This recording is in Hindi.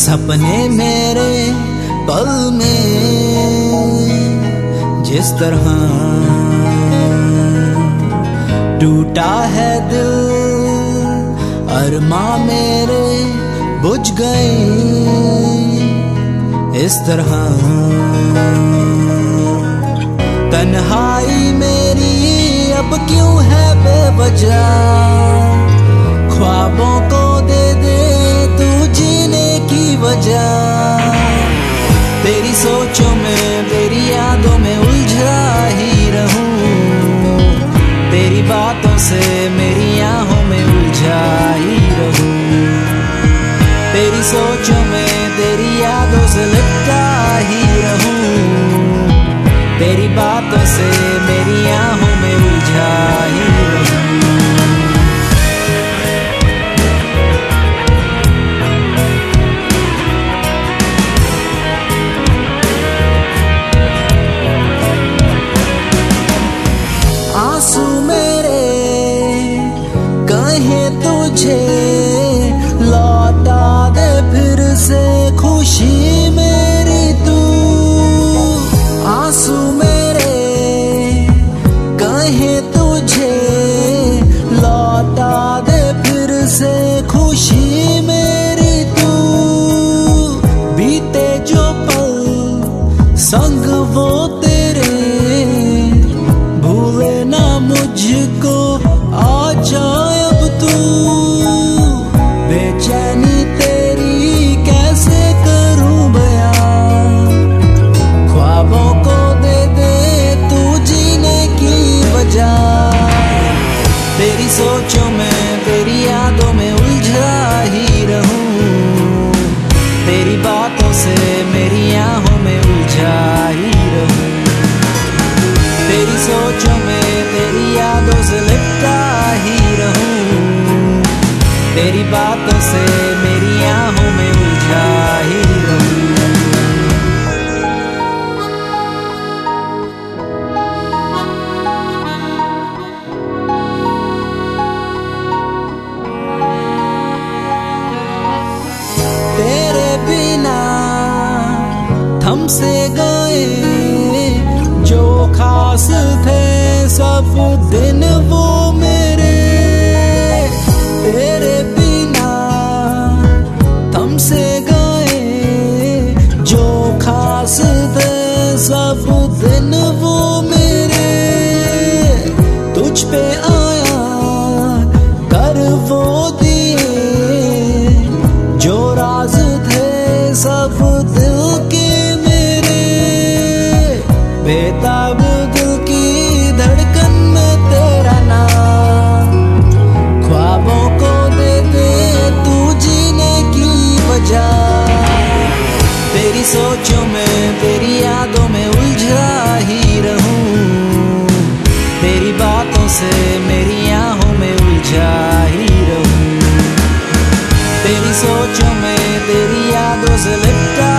सपने मेरे पल में जिस तरह टूटा है दिल, अरमा मेरे बुझ गए इस तरह। तन्हाई मेरी अब क्यों है बेवजह, ख्वाबों को दे दे तू जीने की वजह। तेरी सोचों में तेरी यादों में उलझा ही रहूं, तेरी बातों से मेरी आहों में उलझा ही रहूं। तेरी सोचों में तेरी यादों से लिपटा ही रहूं, तेरी बातों से मेरी आहों में उलझा ही रहूं। आंसू मेरे कहें तुझे लौटा दे फिर से खुशी मेरी तू। आंसू मेरे कहें तुझे लौटा दे फिर से खुशी मेरी तू। बीते जो पल संग वो तेरे, भूले ना मुझको आ जाए अब तू। बेचैनी तेरी कैसे करूं बयां, ख्वाबों को दे दे तू जीने की वजह। तेरी सोचों में तेरी यादों में उलझा ही रहूं, तेरी बातों से मेरी आहों में उलझा ही रहूं। तेरी सोचों में तेरी यादों से लिपटा ही रहूं, तेरी बातों से मेरी आहों में उलझा ही रहूं। तेरे बिना थम से गए जो खास थे सब दिन वो मेरे। तेरे बिना थम से गए जो खास थे सब दिन वो मेरे। तुझ पे आया कर वो दिए जो राज थे सब दिल के मेरे। बेताब दिल की धड़कन में तेरा नाम, ख्वाबों को दे दे तू जीने की वजह। तेरी सोचों में तेरी यादों में उलझा ही रहूं, तेरी बातों से मेरी आहों में उलझा ही रहूं। तेरी सोचों में तेरी यादों से लिपटा